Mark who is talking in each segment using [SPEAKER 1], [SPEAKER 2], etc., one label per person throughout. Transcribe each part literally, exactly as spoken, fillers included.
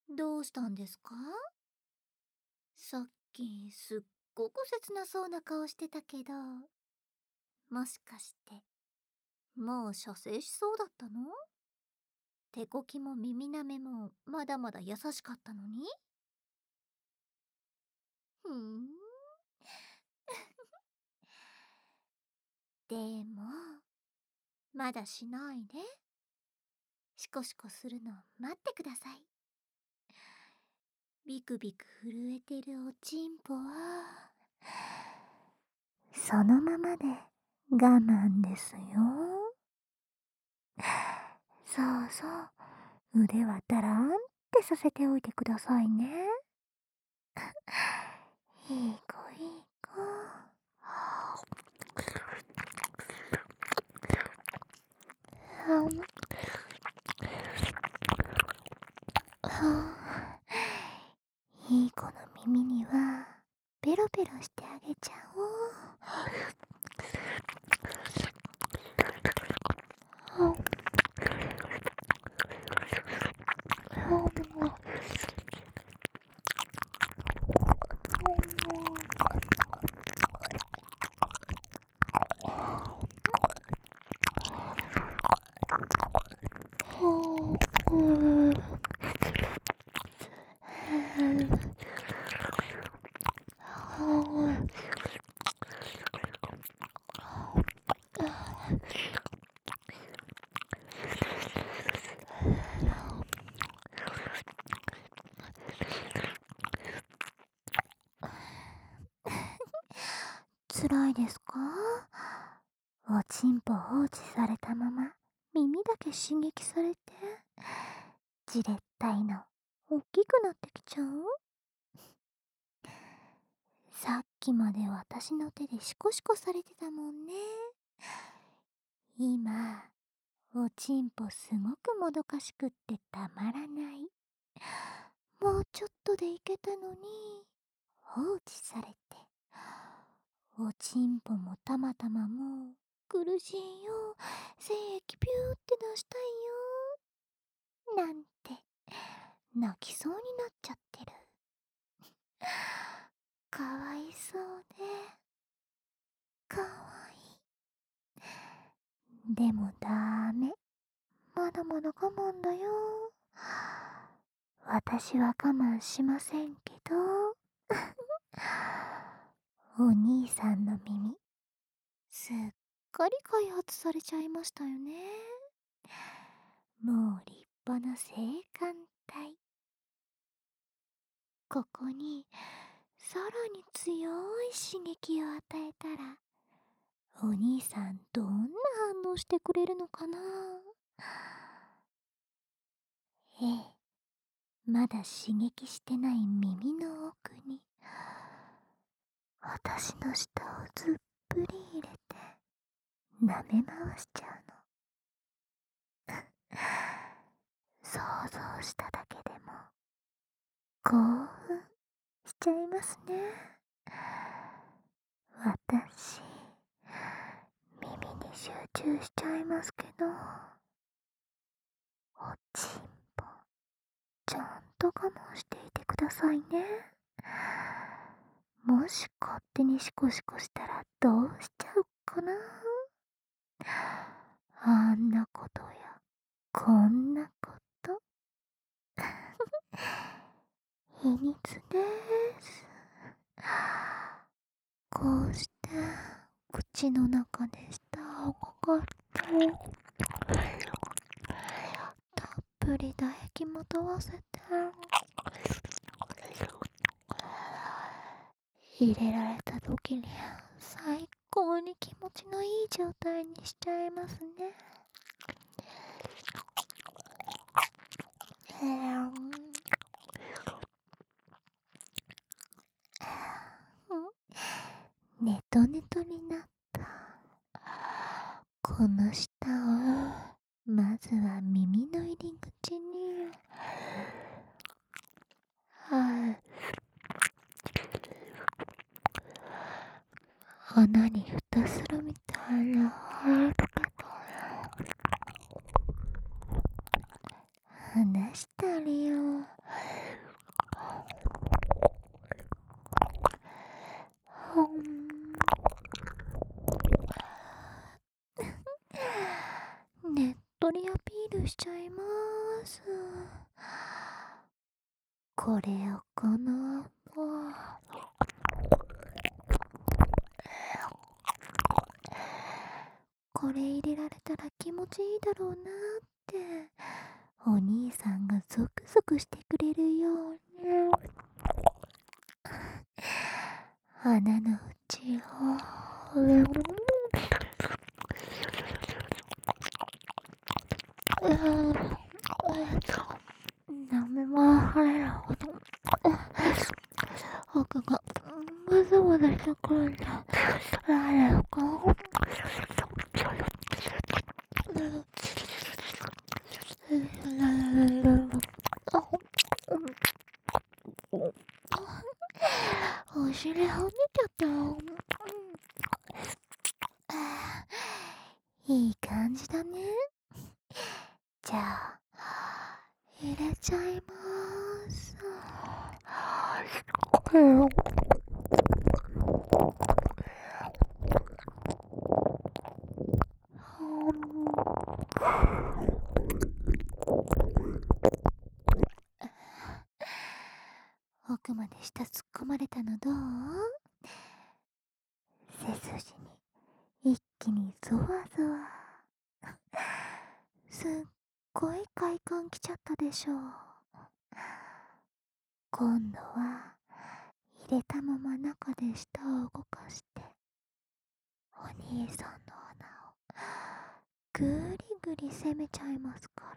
[SPEAKER 1] どうしたんですか？さっきすっごく切なそうな顔してたけど、もしかしてもう射精しそうだったの？手こきも耳なめもまだまだ優しかったのに？ふーん。でもまだしないで。シコシコするの待ってください。ビクビク震えてるおちんぽはそのままで我慢ですよ。そうそう、腕はだらんってさせておいてくださいね。いい子いい子。いい子の耳にはペロペロしてあげちゃおう。辛いですか？おちんぽ放置されたまま耳だけ刺激されて、じれったいの大きくなってきちゃう？さっきまで私の手でシコシコされてたもんね。今おちんぽすごくもどかしくってたまらない。もうちょっとでいけたのに放置されて、おちんぽもたまたまもう苦しいよ、精液ピューって出したいよなんて泣きそうになっちゃってる。かわいそうでかわいい。でもダメ、まだまだ我慢だよ。私は我慢しませんけどお兄さんの耳すっかり開発されちゃいましたよね。もう立派な性感帯。ここにさらに強い刺激を与えたら、お兄さんどんな反応してくれるのかな？ええ、まだ刺激してない耳の奥に私の舌をずっぷり入れて舐め回しちゃうの。想像しただけでも興奮しちゃいますね。私、耳に集中しちゃいますけど、おちんぽ、ちゃんと我慢していてくださいね。もし勝手にシコシコしたらどうしちゃうかな。あんなことやこんなこと。秘密です。こうして口の中で舌をかかってたっぷり唾液もたわせて入れられた時に最高に気持ちのいい状態にしちゃいますね。ネトネトになったこの舌をまずは耳の入り口に、はい、穴に蓋するみたいな、 話したりよ。ほん。ねっとりアピールしちゃいます。これをこのこれ入れられたら気持ちいいだろうなってお兄さんがゾクゾクしてくれるように鼻の内を舐め回されるほど奥がムズムズしてくるんだ。誰かお尻はねちゃったよ。いい感じだね。じゃあ入れちゃいます。奥まで下突っ込まれたのどう？背筋に一気にゾワゾワ。すっごい快感きちゃったでしょう。今度は入れたまま中で舌を動かしてお兄さんの穴をぐりぐり攻めちゃいますから。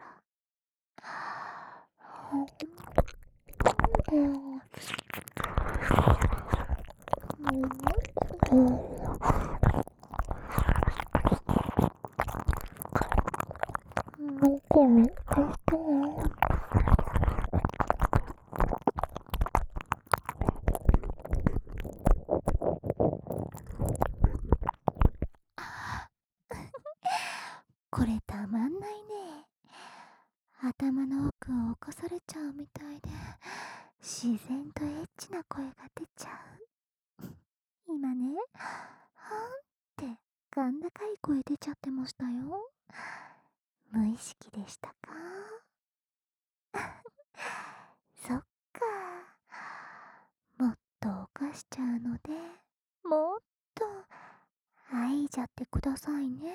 [SPEAKER 1] これたまんないね。頭の奥を起こされちゃうみたいで自然とエッチな声が出ちゃう。今ね、はーんって甲高い声出ちゃってましたよ。無意識でしたか？そっか。もっと犯しちゃうので、もっと愛いじゃってくださいね。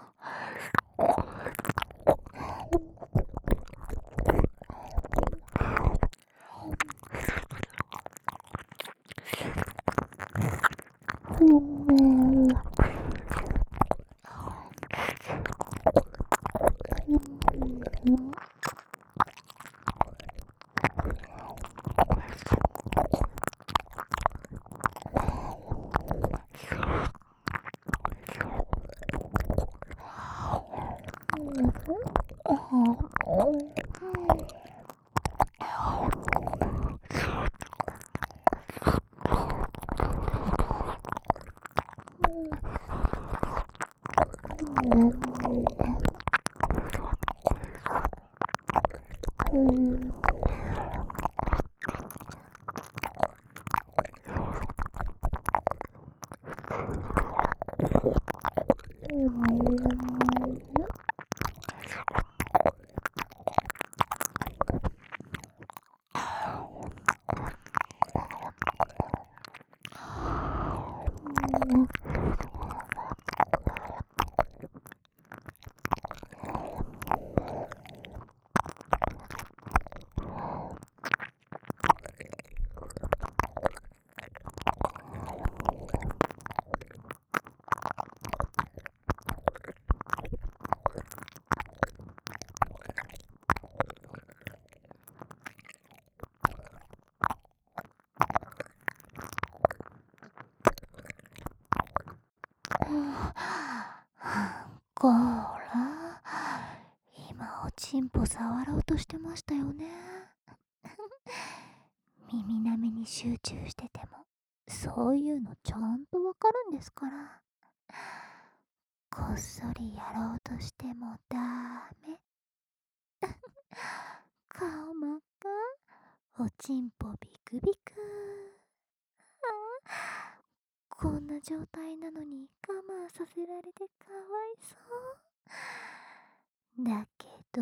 [SPEAKER 1] こら、今おちんぽ触ろうとしてましたよね。耳なめに集中しててもそういうのちゃんとわかるんですから。こっそりやろうとしてもダメ。 おちんぽビクビク。こんな状態なのに我慢させられてかわいそう。だけど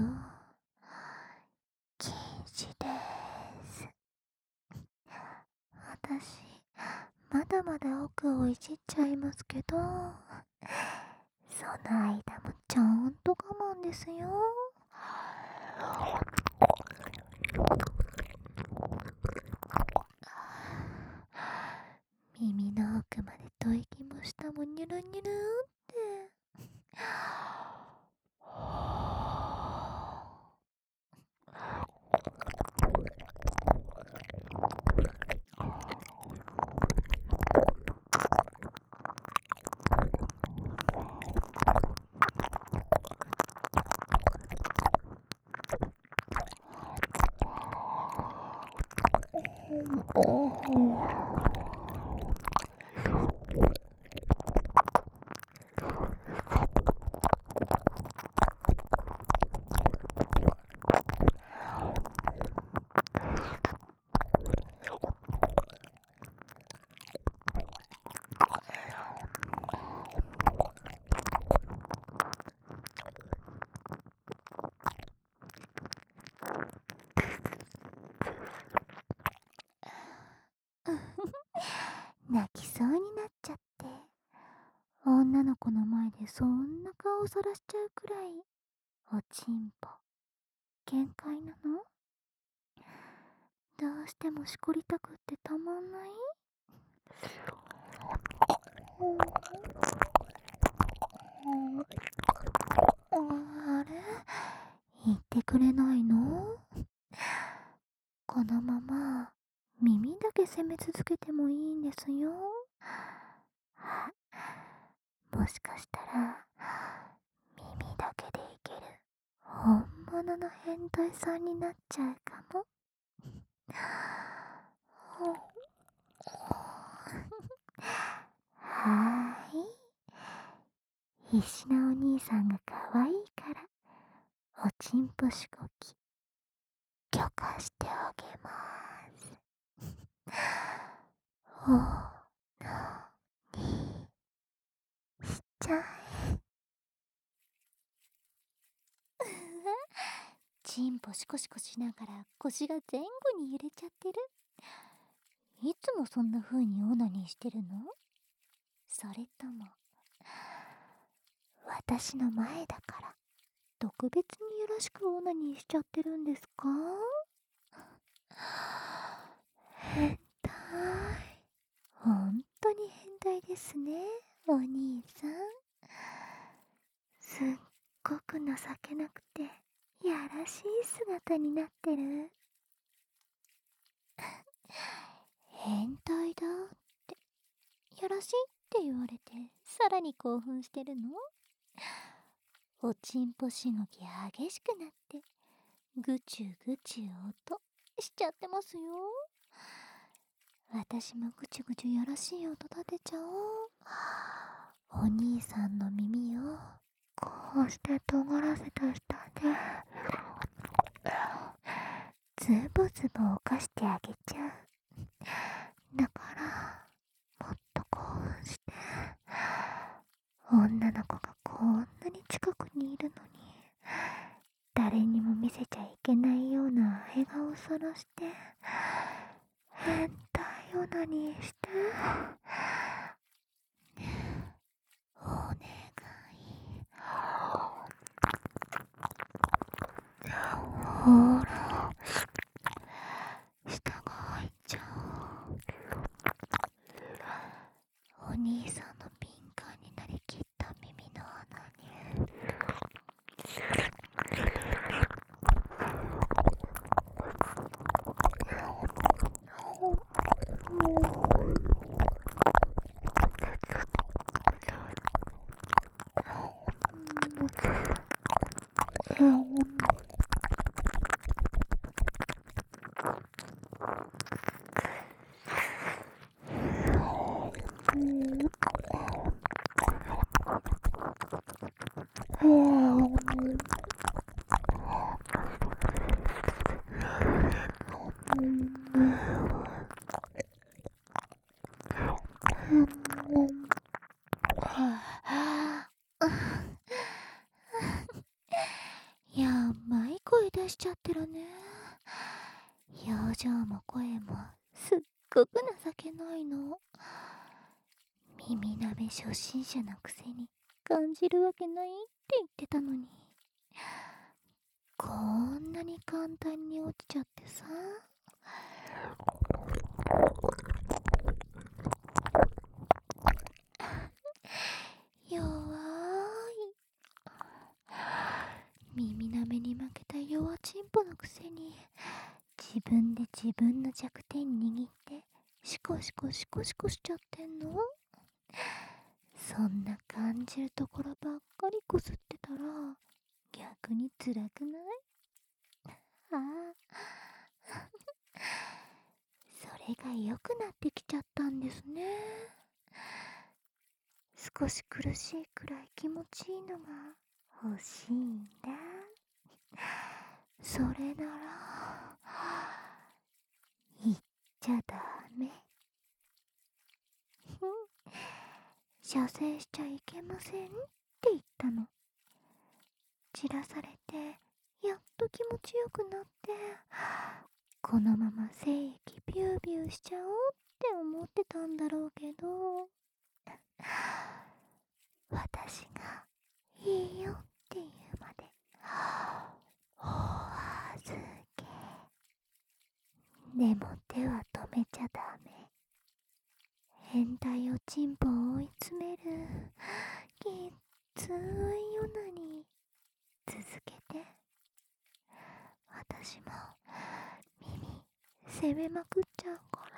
[SPEAKER 1] 禁止です。私まだまだ奥をいじっちゃいますけど、その間もちゃんと我慢ですよ。耳の奥まで吐息も舌もニュルニュルって。泣きそうになっちゃって、女の子の前でそんな顔をさらしちゃうくらいおちんぽ限界なの？どうしてもしこりたくってたまんない？あれ？言ってくれないの？このまま耳だけ責め続けてもいいんですよ。もしかしたら耳だけでいける本物の変態さんになっちゃうかも。はーい、必死なお兄さんが可愛いからおちんぽしごき許可してあげます。おのにしちゃえ。ちんぽシコシコしながら腰が前後に揺れちゃってる。いつもそんな風にオナニーしてるの？それとも私の前だから特別によろしくオナニーしちゃってるんですか？変態。ほんとに変態ですね、お兄さん。すっごく情けなくてやらしい姿になってる。変態だってやらしいって言われてさらに興奮してるの？おちんぽしごき激しくなってぐちゅぐちゅ音しちゃってますよ。私もぐちゅぐちゅやらしい音立てちゃおう。お兄さんの耳をこうして尖らせた下でズボズボ犯してあげちゃう。だからもっと興奮して女の子がこんなに近くにいるのに誰にも見せちゃいけないような笑顔さらして変態オナニーしてお願い。ほら舌が開いちゃう。お兄さんの敏感になりきった耳の穴にちゃってるね。表情も声もすっごく情けないの。耳なめ初心者のくせに感じるわけないって言ってたのに、こんなに簡単に落ちちゃってさ。弱い。耳なめに負けた弱ちんぽのくせに、自分で自分の弱点握ってシコシコシコシコしちゃってんの。そんな感じるところばっかりこすってたら逆に辛くない？ああそれが良くなってきちゃったんですね。少し苦しいくらい気持ちいいのが欲しいんだ。それなら言っちゃダメ。射精しちゃいけませんって言ったの。散らされてやっと気持ちよくなって、このまま精液ビュービューしちゃおうって思ってたんだろうけど、私がいいよって言うまでお預け。でも手は止めちゃダメ。変態をチンポを追い詰めるきっついよなに続けて。私も耳攻めまくっちゃうから。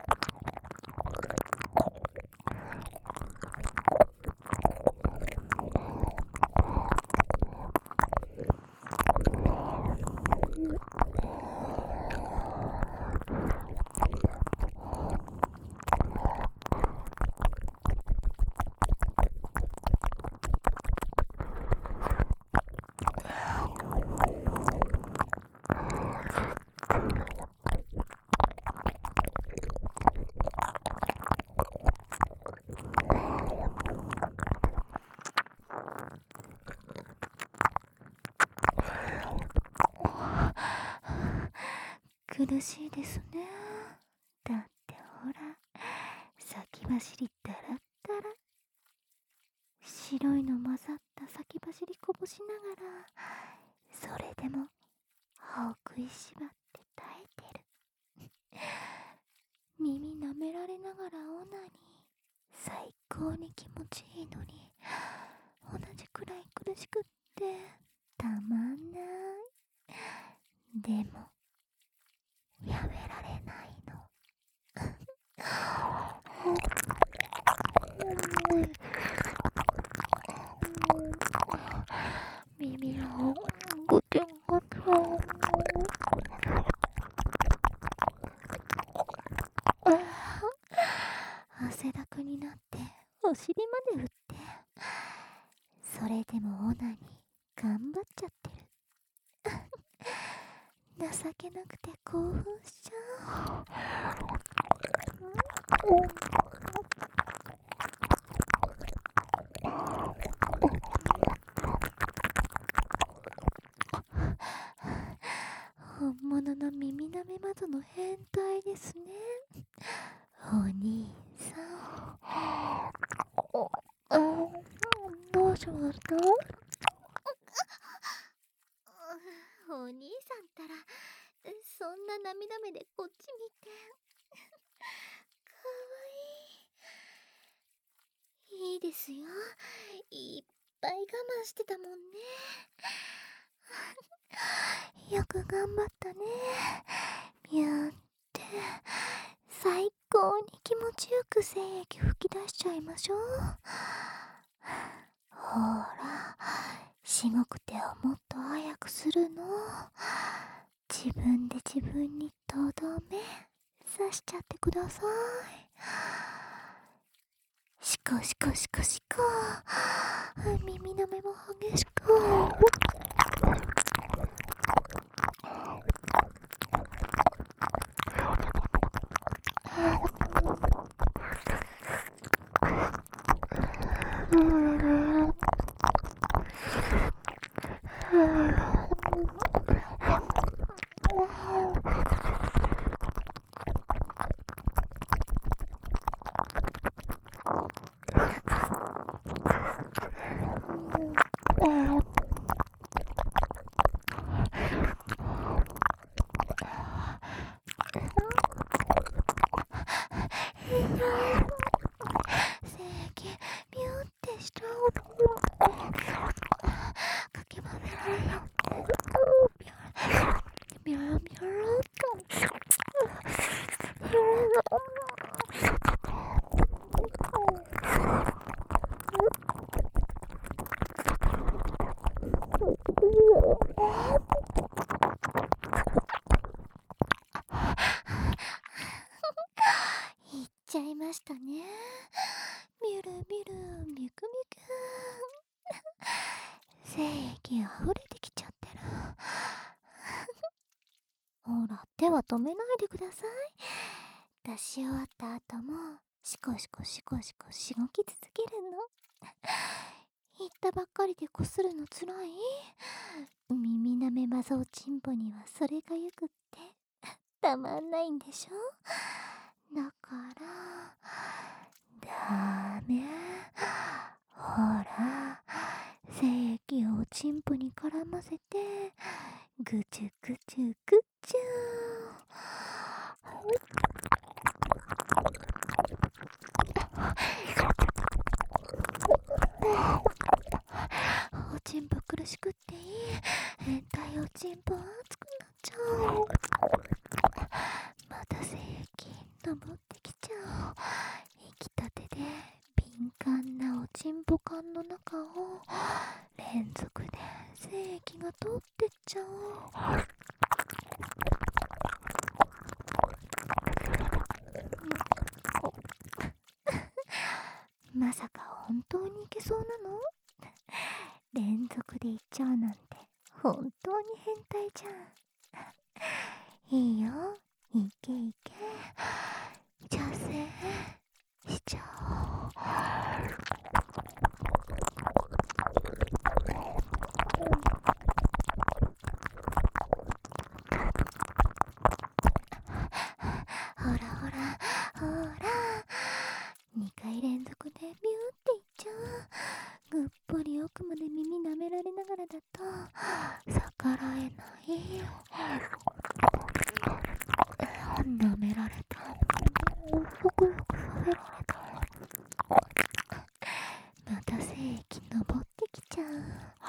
[SPEAKER 1] 苦しいですね。だってほら、先走りだらったら。白いの混ざった先走りこぼしながら、それでも歯を食いしばって耐えてる。耳舐められながらオナニー、最高に気持ちいいのに、同じくらい苦しくってたまんない。でもやめられないの。耳をぐちゃぐちゃ。汗だくになってお尻まで振って、それでもオナに頑張っちゃってる。情けなくて興奮しちゃう。本物の耳なめ窓の変態ですね、お兄さん。どうしました？お兄さんったらそんな涙目でこっち見て。かわいい。いいですよ、いっぱい我慢してたもんね。よく頑張ったね。ミューって最高に気持ちよく精液吹き出しちゃいましょう。ほら、しごく手をもっと早くするの。自分で自分にとどめ刺しちゃってください。シコシコシコシコ。耳の目も激しく。 ましたね。みるみるみくみく精液あふれてきちゃってる。ほら、手は止めないでください。出し終わった後もシコシコシコシコしごき続けるの。言ったばっかりでこするのつらい？耳なめマザおちんぽにはそれがよくってたまんないんでしょ。だからダメ。ほら、精液をおちんぽに絡ませてぐちゅぐちゅぐちゅ。おちんぽ苦しくっていい。変態おちんぽ熱くなっちゃう。また精液登ってきちゃう。息立てで敏感なおちんぽ管の中を連続で精液が通ってっちゃう。まさか本当にいけそうなの？連続でいっちゃうなんて本当に変態じゃん。いいよ、いけいけ。射精しちゃおう。ほらほらほら、にかい連続でビューっていっちゃう。ぐっぽり奥まで耳舐められながらだと逆らえない。舐められた、ふくふくさせられた。また精液登ってきちゃう。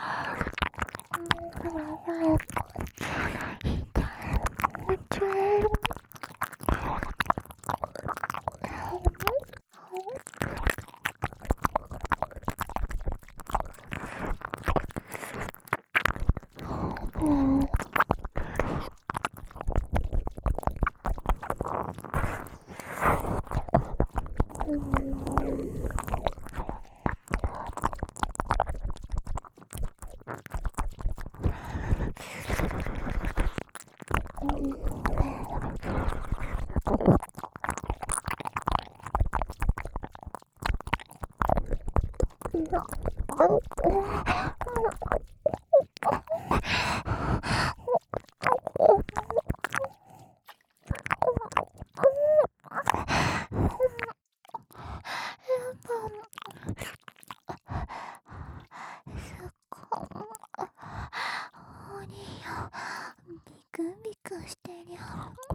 [SPEAKER 1] おによ、ビクビクしてるよ。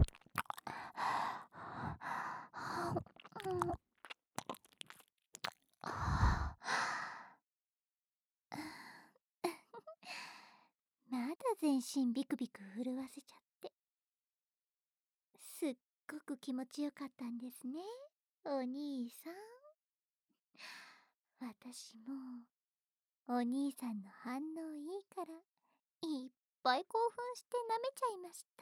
[SPEAKER 1] まだ全身ビクビク震わせちゃって、すっごく気持ちよかったんですね、お兄さん。私もお兄さんの反応いいからいっぱい興奮して舐めちゃいました。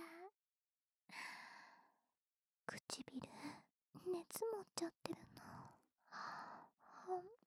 [SPEAKER 1] 唇熱持っちゃってるな。